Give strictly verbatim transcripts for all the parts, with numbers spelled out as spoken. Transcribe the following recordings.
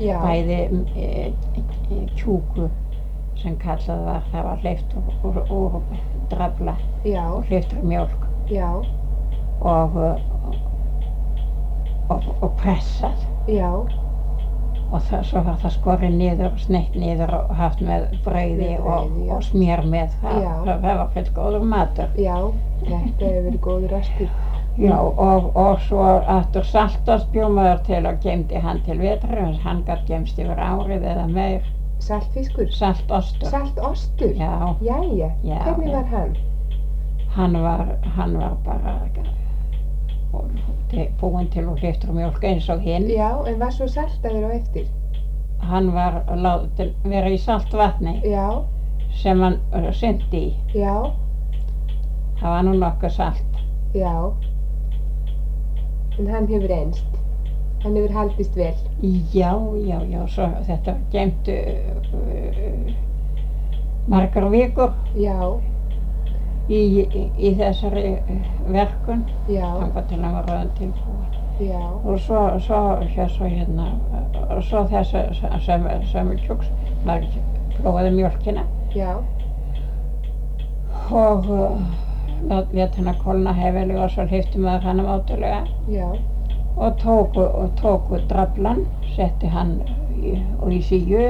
Já. bæði e, e, kjúku sem kallað var, það var hleypt úr, úr, úr drafla Já. og hleypt úr mjólk Já. og, og, og pressað. Já. Og það, svo var það skorið niður, sneitt niður og haft með brauði Með og, brauði, já. og smjör með. Það, Já. það, það var fyrir góður matur. Já, þetta hefur verið góður restur. Já, og, og svo aftur saltost bjó maður til og geymdi hann til vetrarins. Hann gat geymst yfir árið eða meir. Saltfiskur? Saltostur. Saltostur? Já. Jæja, Já, hvernig já. var hann? Hann var, hann var bara búinn til og hleyptur mjólk eins og hinn. Já, en var svo saltaður á eftir? Hann var látinn vera í saltvatni. Já. Sem hann syndi í. Já. Það var nú nokkuð salt. Já. En hann hefur einst. Hann hefur haldist vel. Já, já, já, svo þetta geymt uh, margar vikur. Já. Í, í, í þessari verkun. Já. Þangað til hann var ráðinn tilbúinn. Já. Og svo, svo, hér, svo hérna, og svo þessi sömulkjúks, maður prófaði mjólkina. Já. Og uh, lét hana kólna hefilega og svo hleypti maður hana mátulega. Já. Og tóku, og tóku draflan, setti hann í, og í síu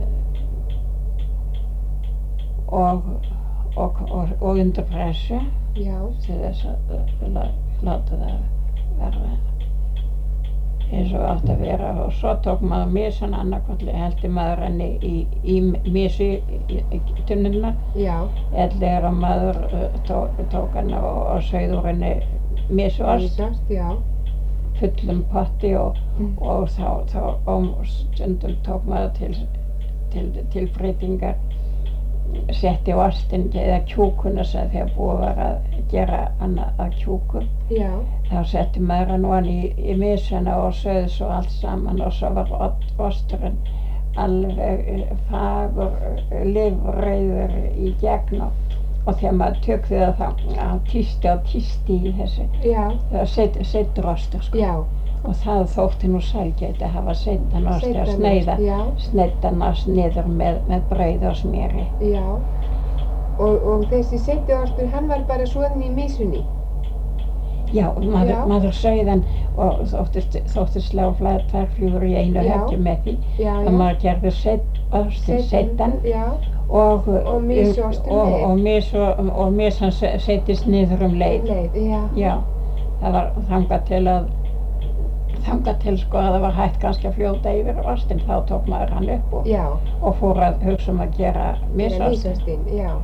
og, og, og, og undir pressu. Já. Til þess að la, láta það verða eins og átt að vera. Og svo tók maður misan annarkvöld, heldi maður henni í, í misi í, í tunnuna. Já. Ellegar að maður tók, tók henni og, og sauð úr henni misost. Misost, já. Fullum potti og, mm. og þá, þá og stundum tók maður til, til, til breytingar, setti ostinn eða kjúkuna sem þegar búið var að gera annað að kjúku. Já. Þá setti maður hann ofan í, í misuna og sauð svo allt saman og svo var osturinn alveg fagur, lifreiður í gegn og, og þegar maður tökði það þá hann tísti og tísti í þessu. Já. Það var seiddur ostur sko. Já. Og það þótti nú sælgæti að hafa seiddan ost að sneiða, sneiddan ost niður með, með brauð og smjöri. Já. Og, og þessi seiddi ostur, hann var bara soðinn í misunni? Já, maður, Já. maður sauð hann og þóttist, þóttist slá tvær í einu höggi með því. Já, já. Að maður gerði seidd, ostin seiddan og, og misostin og, og, mis, og, og misan seiddist niður um leið. leið já. Já, það var þangað til að þangað til sko að það var hægt kannski að fljóta yfir ostinn, þá tók maður hann upp og, og fór að hugsa um að gera misostinn. Já.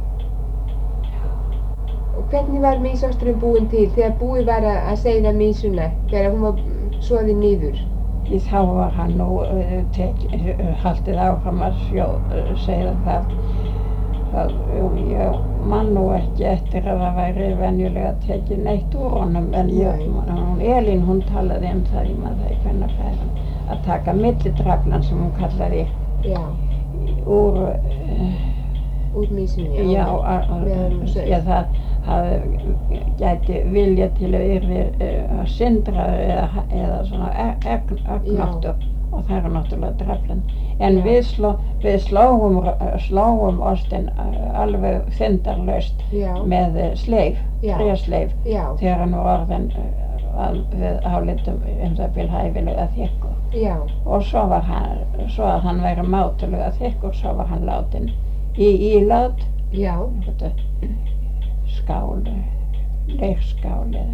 Og hvernig var misosturinn búinn til þegar búið var að seiða misuna, þegar hún var soðin niður? Í þá var hann nú uh, tek, uh, haldið áfram að seiða það. Það, ég man nú ekki eftir að það væri venjulega tekið neitt úr honum, en ég, hún, Elín hún talaði um það í maður það í kvennafræðum, að taka millidraflan sem hún kallaði já. úr uh, úr mísunni, já, já, það hafði gæti vilja til að yrði uh, að syndra eða, eða svona ögnóttur og það er náttúrulega draflan. En við, sló, við slóum, slóum ostinn alveg þyndarlaust með sleif, trésleif, þegar hann var orðinn að við álitum um það bil hæfilega þykkur. Já. Og svo var hann, svo að hann væri mátulega þykkur, svo var hann látinn í ílát, skál, leirskál eða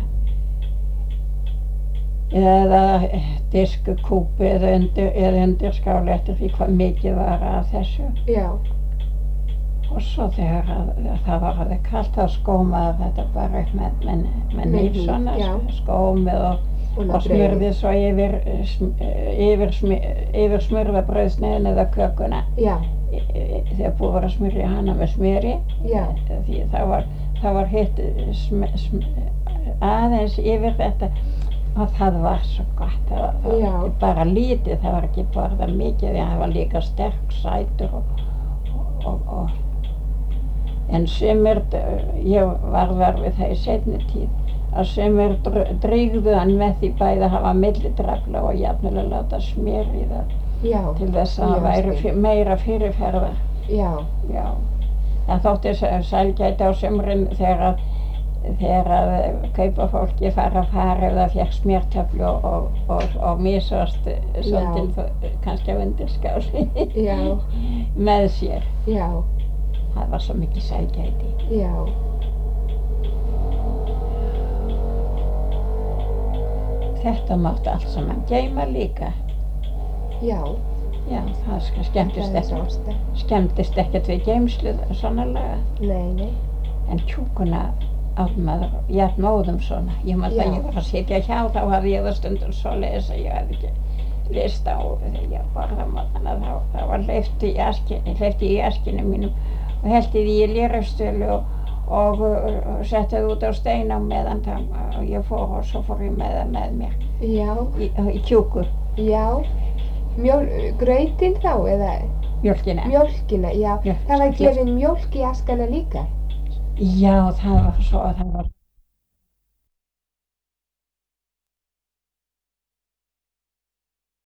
eða diskukúpu eða undir, eða undir skál eftir því hvað mikið var af þessu. Já. Og svo þegar að, að það var að kalt þá skómaði þetta bara upp með, með, með nýf svona, skómið og, og smurði svo yfir, yfir, yfir smurðabrauðsneiðin eða kökuna. Já. Þegar búið var að smurja hana með smjöri. Já. Því það var, það var hitt sm, sm, aðeins yfir þetta. Og það var svo gott, það var, það var ekki bara lítið, það var ekki borðað mikið, því að það var líka sterk sætur og, og, og, og en sumir, ég var var við það í seinni tíð, að sumir drýgðu hann með því bæði að hafa millidrafla og jafnvel að láta smjör í það. Já, til þess að það mjög væri stíl. fyr, meira fyrirferðar. Já, Já. Það þótti s- sælgæti á sumrin þegar að þegar að kaupafólki fara að fara ef það fékk smjörtöflu og, og, og, og misast svolítið kannski af undirskáli já, með sér. já, Það var svo mikið sælgæti. já, Þetta mátti allt saman geyma líka. já. Já, það sk- skemmtist Það er ekkert, sásta. skemmtist ekkert við geymslu sannarlega. Nei, nei. En tjúkuna átt maður jafn óðum svona. Ég man Já. að ég var að sitja hjá, þá hafði ég það stundum svo að lesa, ég hafði ekki list á þegar ég borða mótana, þá, þá var hleypt í askinu, hleypti í askinu mínum og hellti því í lérastölu og, og, og setti það út á stein á meðan það, og ég fór og svo fór ég með það með mér Já, í, í tjúku, já. Mjól, grautinn þá eða mjólkina. mjólkina, já. Já, Það var já. gefin mjólk í askana líka. Já, það var svo, það var